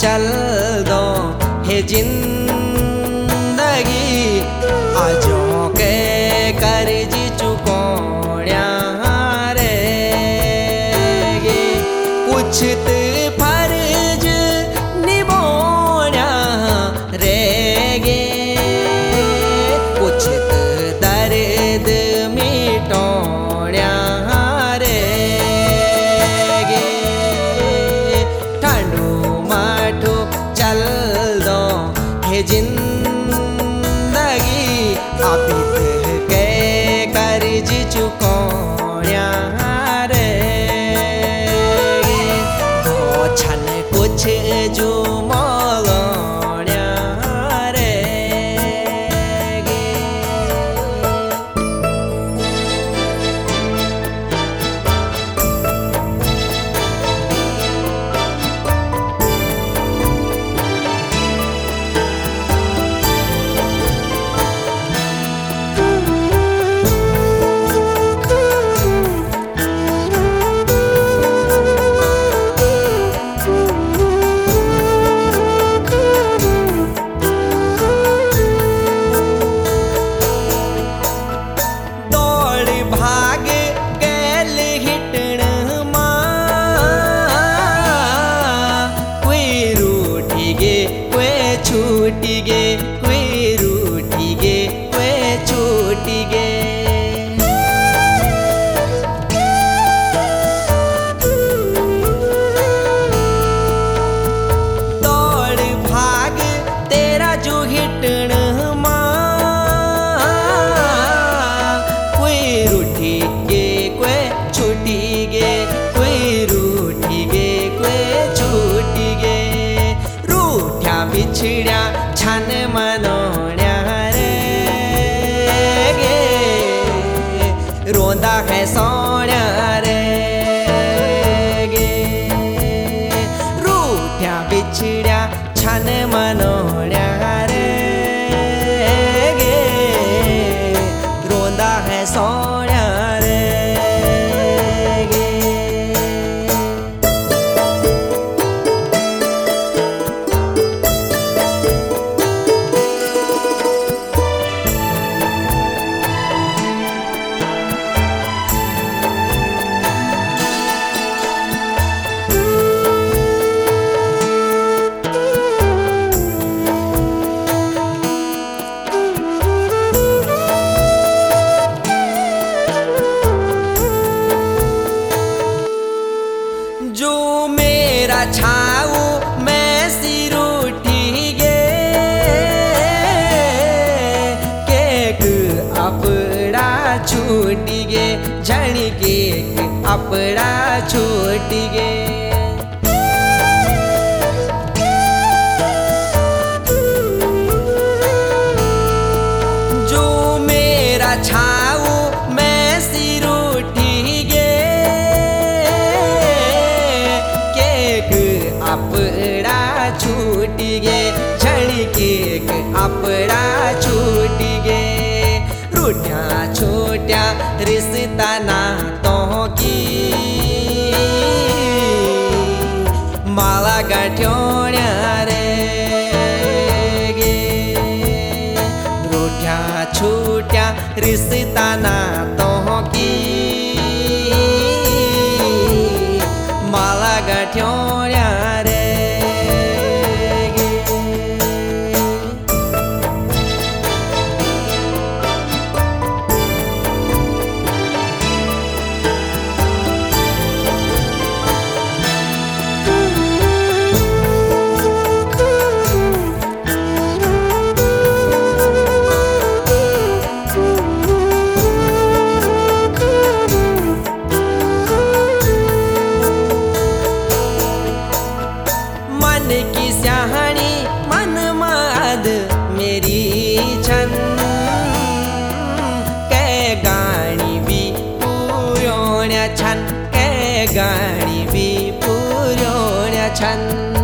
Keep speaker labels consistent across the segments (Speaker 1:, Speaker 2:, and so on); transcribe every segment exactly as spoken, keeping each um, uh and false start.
Speaker 1: चल दो हे जिंदगी आजों के कर्ज चुकोण्या रहेगी कुछ तो फर्ज निभाना रहेगी कुछ तो दर्द मिटाना रहेगी ठंडू माठू चल दो हे जिंदगी अपित के कर्ज चुकोण्या रहेगी हो छन कुछ जो छूटी गे कोई रूठी गे कोई छूटी गे दौड़ भाग तेरा जो हिटण मां कोई रूठी गे कोई छूटी गे कोई रूठी गे कोई छूटी गे रूठ्या बिछड़्या छन मनोण्या रहेगे रोंदा है सोण्या रहेगे रूठ्या बिछड़्या छन मनोण्या रहेगे रोंदा है सोण्या जो मेरा छाऊ मैं सिर उठी गे केक अपड़ा छूटी गे झण केक अपड़ा छूटी गे जो मेरा छाऊ मैं सिर उठी गे अपड़ा छूटी गे झण केक अपड़ा छूटी गे रूठ्या छोट्या रिश्ता नातों की माला गाठ्योण्या रहेगी रूठ्या छोट्या रिश्ता नातों की माला गाठ्योण्या की स्याहणी मन माद मेरी छन कै गाणी भी पूर्योण्या छन कै गाणी भी पूर्योण्या छन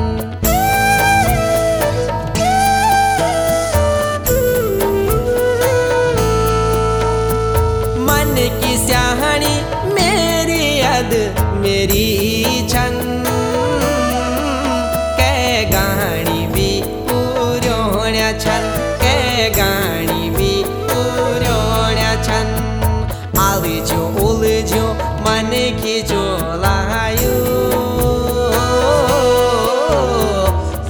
Speaker 1: मन की स्याहणी मेरी याद मेरी छन गा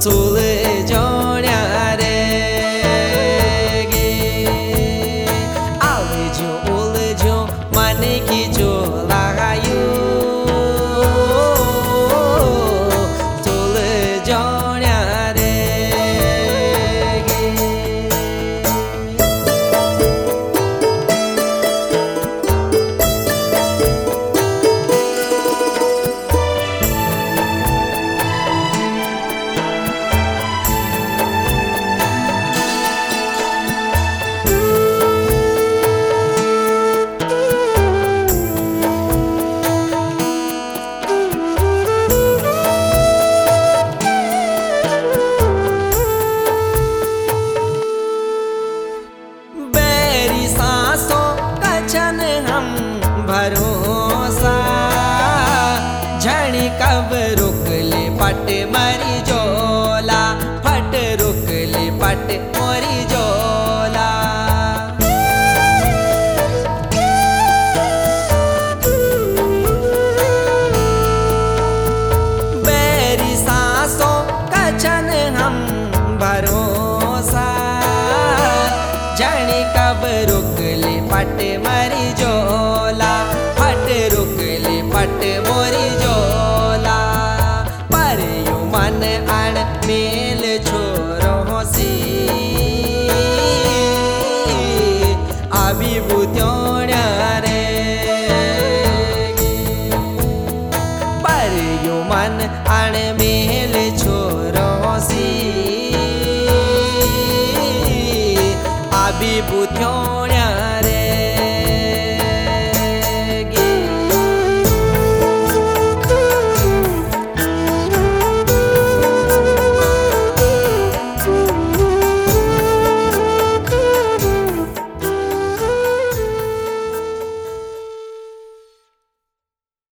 Speaker 1: चूल जोण्या रे गे आवे जो उल जो मन की जो लगायू चूल जोण्या रे हम भरोसा झणी कब रुक ले पट मरी जोला फट रुक ले पट मोरी जोला बेरी सांसों का छन हम भरोसा झणी कब रुक ले पट मरी जोला फट रुक ले पट मोरी जोला पर यू मन अण मेल छोरो सी अभी बुद्योण्या रे पर यू मन अण मेल छोरो सी अभी बुद्यों